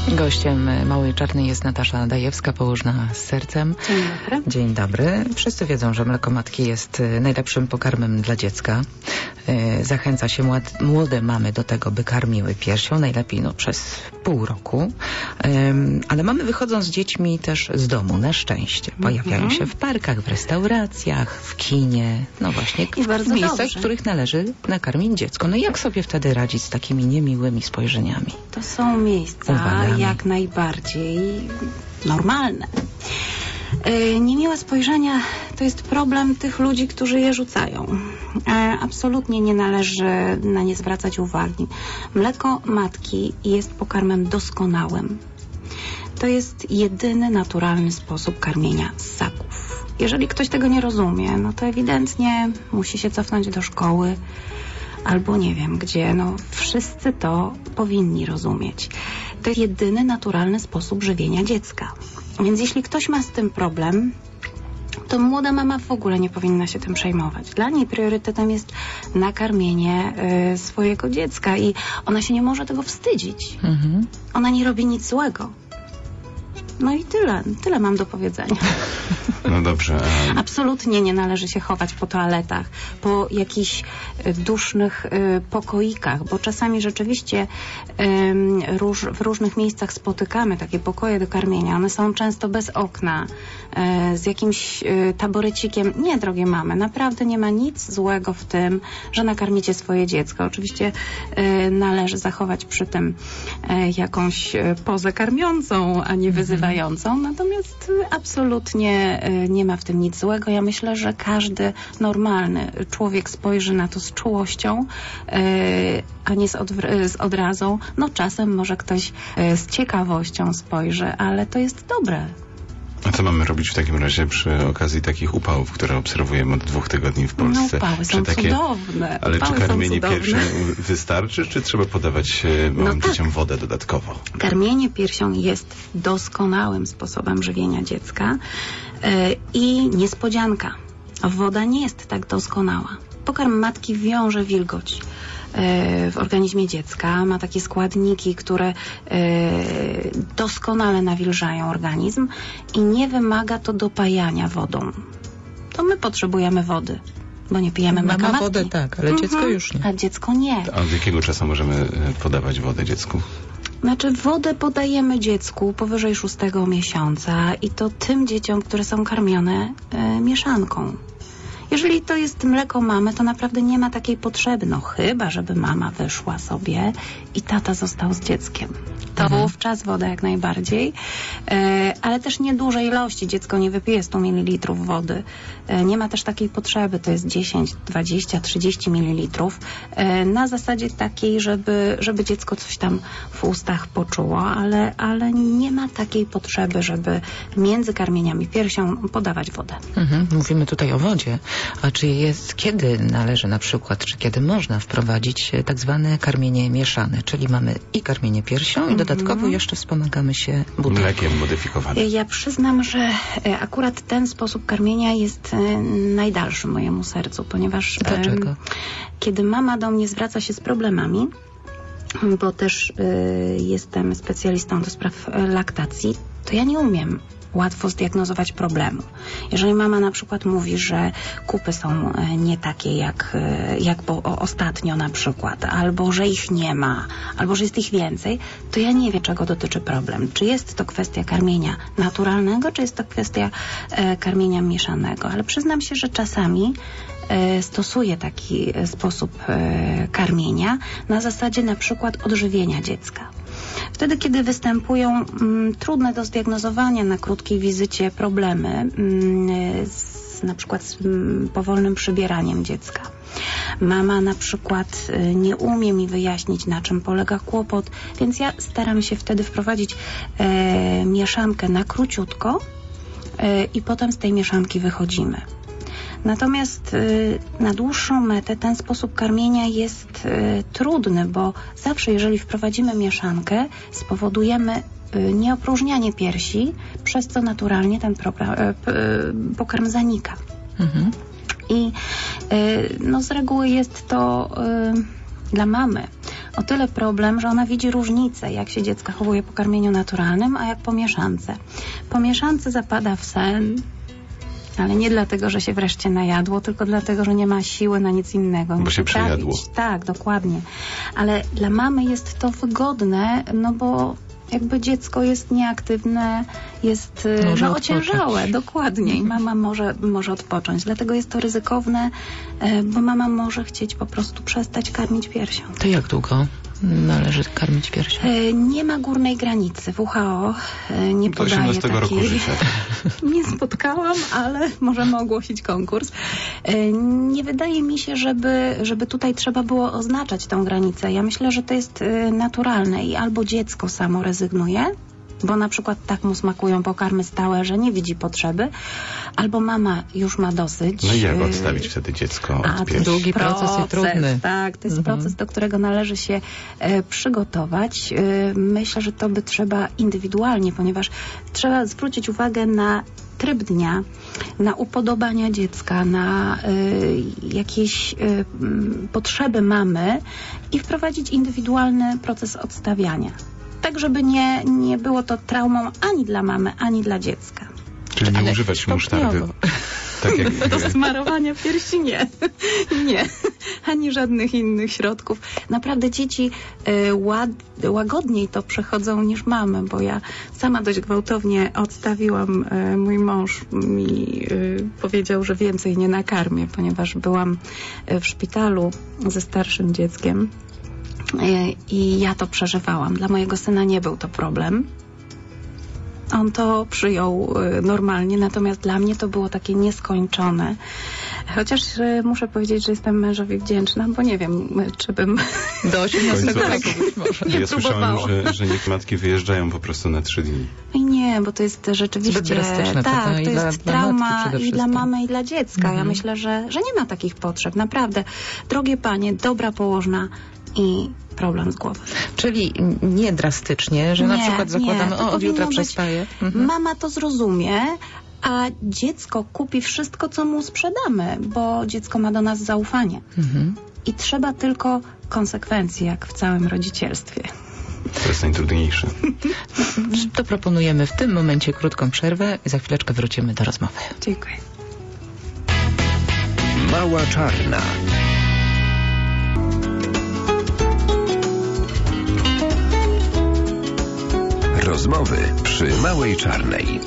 Gościem Małej Czarnej jest Natasza Dajewska, położna z sercem. Dzień dobry. Dzień dobry. Wszyscy wiedzą, że mleko matki jest najlepszym pokarmem dla dziecka. Zachęca się młode mamy do tego, by karmiły piersią, najlepiej przez pół roku. Ale mamy wychodzą z dziećmi też z domu, na szczęście. Pojawiają się w parkach, w restauracjach, w kinie, no właśnie, w miejscach, w których należy nakarmić dziecko. No jak sobie wtedy radzić z takimi niemiłymi spojrzeniami? To są miejsca jak najbardziej normalne. Niemiłe spojrzenia to jest problem tych ludzi, którzy je rzucają. Absolutnie nie należy na nie zwracać uwagi. Mleko matki jest pokarmem doskonałym. To jest jedyny naturalny sposób karmienia ssaków. Jeżeli ktoś tego nie rozumie, no to ewidentnie musi się cofnąć do szkoły albo nie wiem gdzie. No wszyscy to powinni rozumieć. To jest jedyny naturalny sposób żywienia dziecka. Więc jeśli ktoś ma z tym problem, to młoda mama w ogóle nie powinna się tym przejmować. Dla niej priorytetem jest nakarmienie swojego dziecka i ona się nie może tego wstydzić. Ona nie robi nic złego. No i tyle mam do powiedzenia. No dobrze. Absolutnie nie należy się chować po toaletach, po jakichś dusznych pokoikach, bo czasami rzeczywiście w różnych miejscach spotykamy takie pokoje do karmienia. One są często bez okna, z jakimś taborecikiem. Nie, drogie mamy, naprawdę nie ma nic złego w tym, że nakarmicie swoje dziecko. Oczywiście należy zachować przy tym jakąś pozę karmiącą, a nie wyzywającą. Natomiast absolutnie nie ma w tym nic złego. Ja myślę, że każdy normalny człowiek spojrzy na to z czułością, a nie z odrazą. No czasem może ktoś z ciekawością spojrzy, ale to jest dobre. A co mamy robić w takim razie przy okazji takich upałów, które obserwujemy od 2 tygodni w Polsce? No upały są cudowne. Ale czy karmienie piersią wystarczy, czy trzeba podawać małym dzieciom wodę dodatkowo? Karmienie piersią jest doskonałym sposobem żywienia dziecka i niespodzianka. Woda nie jest tak doskonała. Pokarm matki wiąże wilgoć w organizmie dziecka, ma takie składniki, które doskonale nawilżają organizm i nie wymaga to dopajania wodą. To my potrzebujemy wody, bo nie pijemy mleka matki. Wodę tak, ale dziecko już nie. A dziecko nie. A od jakiego czasu możemy podawać wodę dziecku? Znaczy wodę podajemy dziecku powyżej 6 miesiąca i to tym dzieciom, które są karmione mieszanką. Jeżeli to jest mleko mamy, to naprawdę nie ma takiej potrzeby. No chyba, żeby mama wyszła sobie i tata został z dzieckiem. To wówczas woda jak najbardziej, ale też nie duże ilości. Dziecko nie wypije 100 ml wody. Nie ma też takiej potrzeby. To jest 10, 20, 30 ml. Na zasadzie takiej, żeby dziecko coś tam w ustach poczuło, ale nie ma takiej potrzeby, żeby między karmieniami piersią podawać wodę. Mówimy tutaj o wodzie. A kiedy należy na przykład, czy kiedy można wprowadzić tak zwane karmienie mieszane, czyli mamy i karmienie piersią i dodatkowo jeszcze wspomagamy się mlekiem modyfikowanym. Ja przyznam, że akurat ten sposób karmienia jest najdalszy mojemu sercu, ponieważ dlaczego? Kiedy mama do mnie zwraca się z problemami, bo też jestem specjalistą do spraw laktacji, to ja nie umiem łatwo zdiagnozować problemu. Jeżeli mama na przykład mówi, że kupy są nie takie jak ostatnio na przykład, albo że ich nie ma, albo że jest ich więcej, to ja nie wiem, czego dotyczy problem. Czy jest to kwestia karmienia naturalnego, czy jest to kwestia karmienia mieszanego. Ale przyznam się, że czasami stosuję taki sposób karmienia na zasadzie na przykład odżywienia dziecka. Wtedy, kiedy występują trudne do zdiagnozowania na krótkiej wizycie problemy, na przykład z powolnym przybieraniem dziecka. Mama na przykład nie umie mi wyjaśnić, na czym polega kłopot, więc ja staram się wtedy wprowadzić mieszankę na króciutko i potem z tej mieszanki wychodzimy. Natomiast na dłuższą metę ten sposób karmienia jest trudny, bo zawsze jeżeli wprowadzimy mieszankę, spowodujemy nieopróżnianie piersi, przez co naturalnie ten pokarm zanika. I z reguły jest to dla mamy o tyle problem, że ona widzi różnicę, jak się dziecko zachowuje po karmieniu naturalnym, a jak po mieszance. Po mieszance zapada w sen, ale nie dlatego, że się wreszcie najadło, tylko dlatego, że nie ma siły na nic innego. Bo się przejadło. Tak, dokładnie. Ale dla mamy jest to wygodne, no bo jakby dziecko jest nieaktywne, jest ociężałe, dokładnie. I mama może odpocząć. Dlatego jest to ryzykowne, bo mama może chcieć po prostu przestać karmić piersią. To jak długo należy karmić piersią? Nie ma górnej granicy. WHO nie podaje takiej. Do 18 roku życia. Nie spotkałam, ale możemy ogłosić konkurs. Nie wydaje mi się, żeby tutaj trzeba było oznaczać tą granicę. Ja myślę, że to jest naturalne i albo dziecko samo rezygnuje, bo na przykład tak mu smakują pokarmy stałe, że nie widzi potrzeby, albo mama już ma dosyć. No i jak odstawić wtedy dziecko od piersi? Długi proces i trudny. Tak, to jest proces, do którego należy się przygotować. Myślę, że to by trzeba indywidualnie, ponieważ trzeba zwrócić uwagę na tryb dnia, na upodobania dziecka, na jakieś potrzeby mamy i wprowadzić indywidualny proces odstawiania. Tak, żeby nie było to traumą ani dla mamy, ani dla dziecka. Czyli nie używać musztardy. Tak jak... Do smarowania piersi nie. Nie. Ani żadnych innych środków. Naprawdę dzieci łagodniej to przechodzą niż mamy, bo ja sama dość gwałtownie odstawiłam. Mój mąż mi powiedział, że więcej nie nakarmię, ponieważ byłam w szpitalu ze starszym dzieckiem. I ja to przeżywałam. Dla mojego syna nie był to problem. On to przyjął normalnie, natomiast dla mnie to było takie nieskończone. Chociaż muszę powiedzieć, że jestem mężowi wdzięczna, bo nie wiem, czy bym do 18 roku być może. Ja słyszałem, że niektóre matki wyjeżdżają po prostu na 3 dni. Nie, bo to jest rzeczywiście... Tak, to jest trauma i dla mamy, i dla dziecka. Ja myślę, że nie ma takich potrzeb. Naprawdę, drogie panie, dobra położna i problem z głową. Czyli nie drastycznie, że na przykład zakładamy, od jutra przestaje. Mama to zrozumie, a dziecko kupi wszystko, co mu sprzedamy, bo dziecko ma do nas zaufanie. I trzeba tylko konsekwencji, jak w całym rodzicielstwie. To jest najtrudniejsze. To proponujemy w tym momencie krótką przerwę i za chwileczkę wrócimy do rozmowy. Dziękuję. Mała Czarna. Rozmowy przy Małej Czarnej.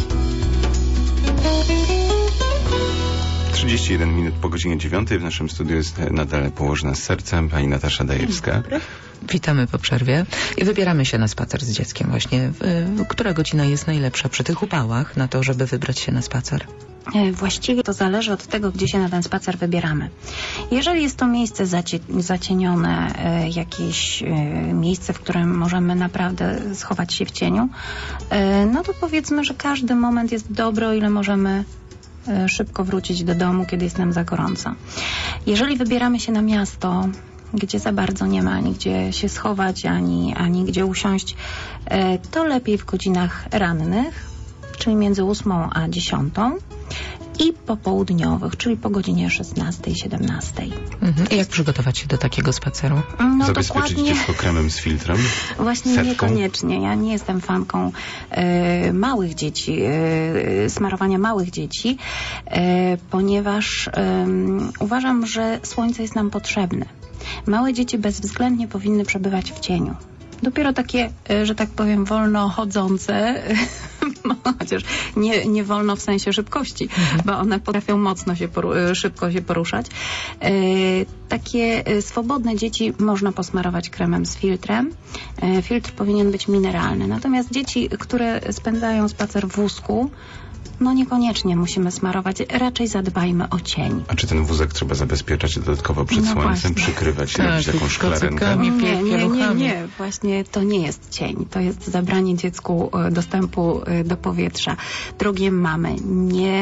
31 minut po godzinie 9. W naszym studiu jest nadal położna z sercem pani Natasza Dajewska. Witamy po przerwie i wybieramy się na spacer z dzieckiem właśnie. Która godzina jest najlepsza przy tych upałach na to, żeby wybrać się na spacer? Właściwie to zależy od tego, gdzie się na ten spacer wybieramy. Jeżeli jest to miejsce zacienione, jakieś miejsce, w którym możemy naprawdę schować się w cieniu, no to powiedzmy, że każdy moment jest dobry, o ile możemy szybko wrócić do domu, kiedy jest nam za gorąco. Jeżeli wybieramy się na miasto, gdzie za bardzo nie ma ani gdzie się schować, ani gdzie usiąść, to lepiej w godzinach rannych, czyli między 8 a 10 i popołudniowych, czyli po godzinie 16 i 17. I jak przygotować się do takiego spaceru? No zabezpieczyć dziecko kremem z filtrem? Właśnie setką? Niekoniecznie. Ja nie jestem fanką małych dzieci, smarowania małych dzieci, ponieważ uważam, że słońce jest nam potrzebne. Małe dzieci bezwzględnie powinny przebywać w cieniu. Dopiero takie, że tak powiem, wolno chodzące, chociaż nie wolno w sensie szybkości, bo one potrafią mocno szybko się poruszać. Takie swobodne dzieci można posmarować kremem z filtrem. Filtr powinien być mineralny. Natomiast dzieci, które spędzają spacer w wózku, no niekoniecznie musimy smarować. Raczej zadbajmy o cień. A czy ten wózek trzeba zabezpieczać dodatkowo przed słońcem, przykrywać, robić jakąś szklarenkę? Nie. Właśnie to nie jest cień. To jest zabranie dziecku dostępu do powietrza. Drogie mamy, nie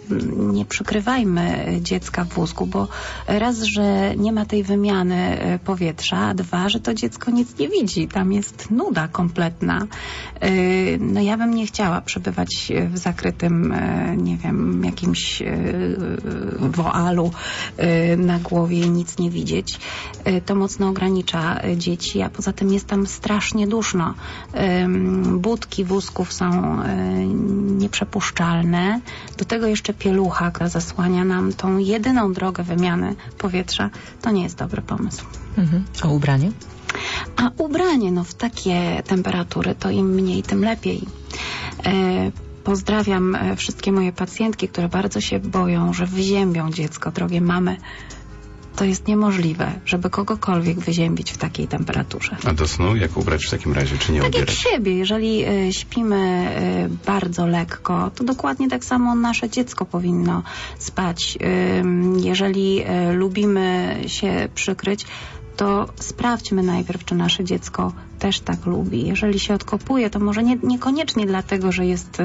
nie przykrywajmy dziecka w wózku, bo raz, że nie ma tej wymiany powietrza, a dwa, że to dziecko nic nie widzi. Tam jest nuda kompletna. No ja bym nie chciała przebywać w zakrytym, nie wiem, jakimś woalu na głowie i nic nie widzieć. To mocno ogranicza dzieci, a poza tym jest tam strasznie duszno. Budki wózków są nieprzepuszczalne. Do tego jeszcze pielucha, która zasłania nam tą jedyną drogę wymiany powietrza. To nie jest dobry pomysł. A ubranie? A ubranie, no w takie temperatury to im mniej, tym lepiej. Pozdrawiam wszystkie moje pacjentki, które bardzo się boją, że wyziębią dziecko. Drogie mamy, to jest niemożliwe, żeby kogokolwiek wyziębić w takiej temperaturze. A do snu jak ubrać w takim razie, czy nie tak ubierać? Jak siebie. Jeżeli śpimy bardzo lekko, to dokładnie tak samo nasze dziecko powinno spać. Jeżeli lubimy się przykryć, to sprawdźmy najpierw, czy nasze dziecko też tak lubi. Jeżeli się odkopuje, to może niekoniecznie dlatego, że jest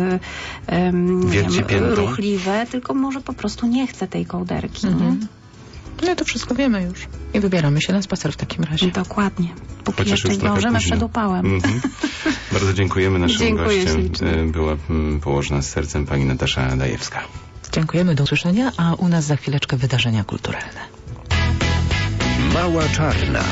ruchliwe, tylko może po prostu nie chce tej kołderki. Nie? No to wszystko wiemy już. I wybieramy się na spacer w takim razie. Dokładnie. Póki Chociaż jeszcze już trochę zdążymy późno. przed upałem. Bardzo dziękujemy naszym Dziękuję gościem. ślicznie. Była położna z sercem pani Natasza Dajewska. Dziękujemy, do usłyszenia, a u nas za chwileczkę wydarzenia kulturalne. Mała Czarna.